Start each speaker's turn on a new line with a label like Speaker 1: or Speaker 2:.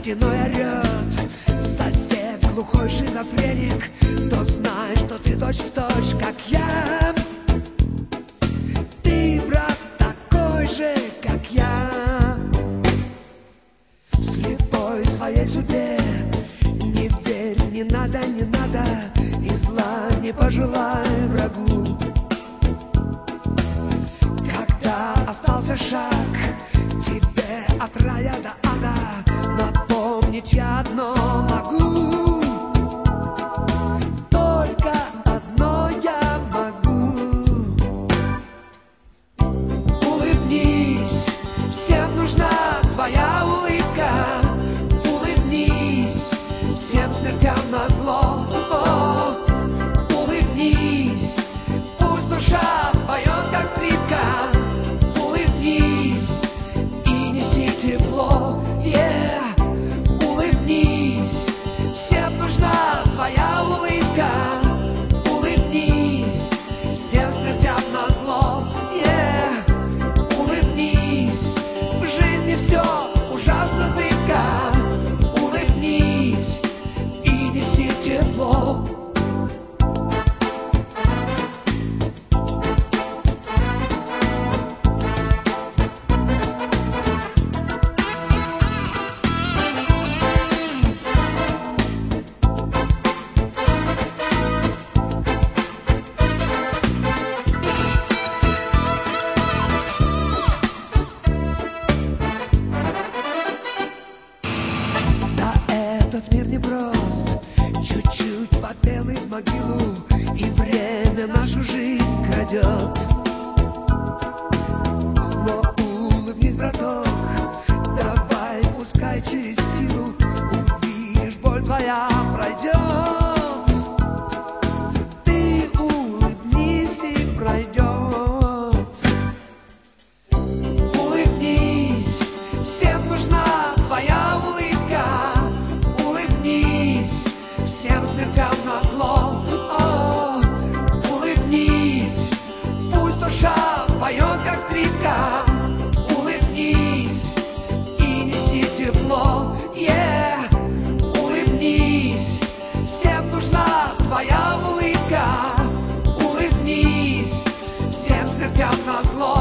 Speaker 1: стеной орет сосед, глухой шизофреник, то знай, что ты точь-в-точь, как я. Ты, брат, такой же, как я. Слепой своей судьбе, не верь, не надо, не надо, и зла не пожелай врагу. Когда остался шаг тебе от рая до ада, напомнить я одно могу. Только одно я могу. Улыбнись, всем нужна твоя улыбка. Улыбнись, всем смертям назло. Улыбнись, пусть душа поет, как скрипка. Улыбнись и неси тепло. Улыбнись, всем нужна твоя улыбка. Улыбнись, всем смертям назло. Улыбнись, в жизни все ужасно зыбко. Улыбнись и неси тепло. Этот мир непрост, чуть-чуть попел и в могилу, и время нашу жизнь крадет. Но улыбнись, браток, давай, пускай через силу, увидишь, боль твоя пройдет. Ты улыбнись и пройдет. Улыбнись, всем нужна твоя улыбка. Всем смертям назло. Улыбнись, пусть душа поет, как скрипка. Улыбнись и неси тепло. Улыбнись, всем нужна твоя улыбка. Улыбнись, всем смертям назло.